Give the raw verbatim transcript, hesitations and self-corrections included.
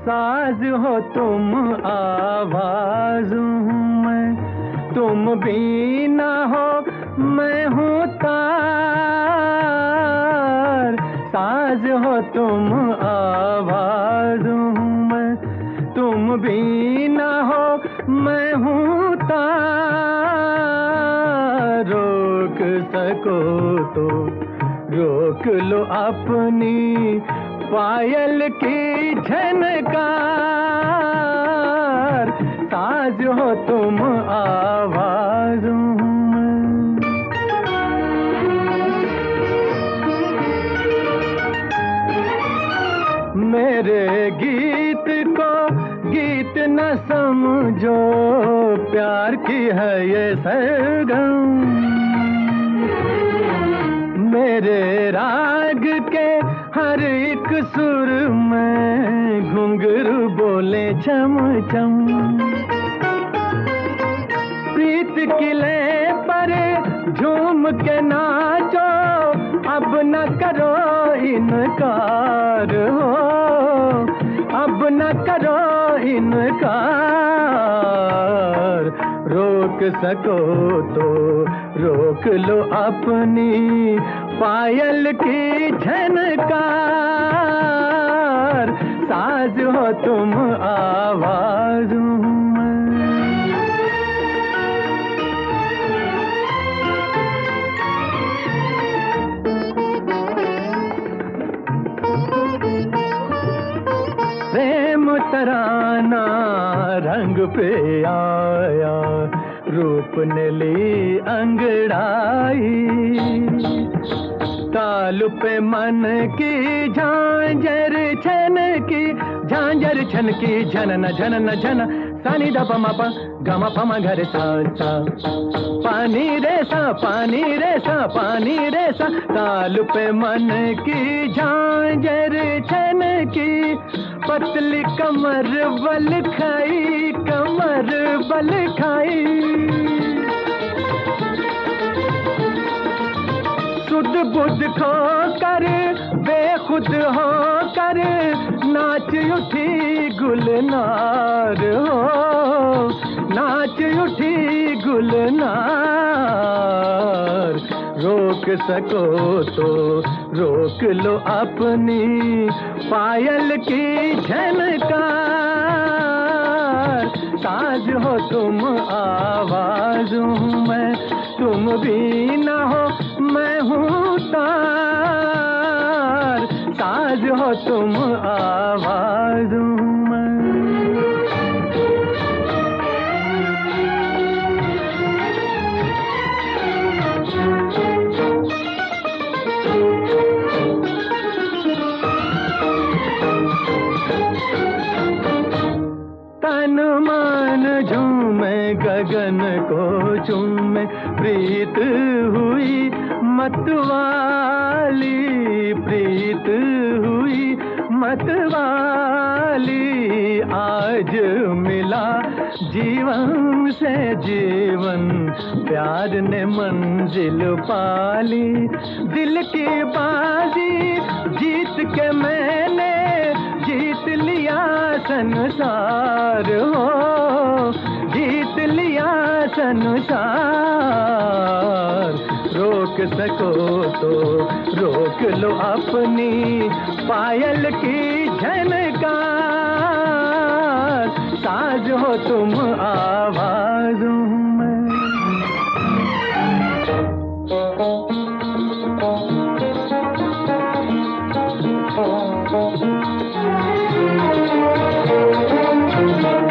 साज हो तुम, आवाज हूँ मैं, तुम बीना हो मैं हूँ तार। साज हो तुम, आवाज हूँ मैं, तुम बीना हो मैं हूँ तार। रोक सको तो रोक लो अपनी पायल की झनकार। साज हो तुम, आवाज हूँ मैं। मेरे गीत को गीत न समझो, प्यार की है ये सरगम। मेरे राग के हर एक सुर में घुंघरू बोले छम छम। प्रीत किले पर झूम के नाचो, अब न करो इनकार हो, अब न करो इनकार। रोक सको तो रोक लो अपनी पायल की झनकार। साज हो तुम, आवाज हूँ मैं। प्रेम तराना रंग पे आया, रूप ने ली अंगड़ाई। ताल पे मन की झांझर छन की, झांझर छन की, झनन झनन झन। सानी दा पमा पा गमा पमा घर सा सा। पानी रे सा, पानी रे सा, पानी रे सा। ताल पे मन की झांझर छन की, पतली कमर बल खाई, कमर बल खाई। सुध बुध खो कर बेखुद हो कर, नाच उठी गुलनार हो, नाच उठी गुलनार। रोक सको तो रोक लो अपनी पायल की झनकार। साज हो तुम, आवाज हूँ मैं, तुम बीना हो मैं हूँ तार। साज हो तुम, आवाज हूँ मैं। तन मन झूमे गगन को चूमे, प्रीत हुई मतवाली, प्रीत हुई मतवाली। आज मिला जीवन से जीवन, प्यार ने मंजिल पाली। दिल की बाजी जीत के मैंने जीत लिया संसार हो, जीत लिया संसार। रोक सको तो रोक लो अपनी पायल की झनकार। साज हो तुम, आवाज हूँ मैं। Thank you.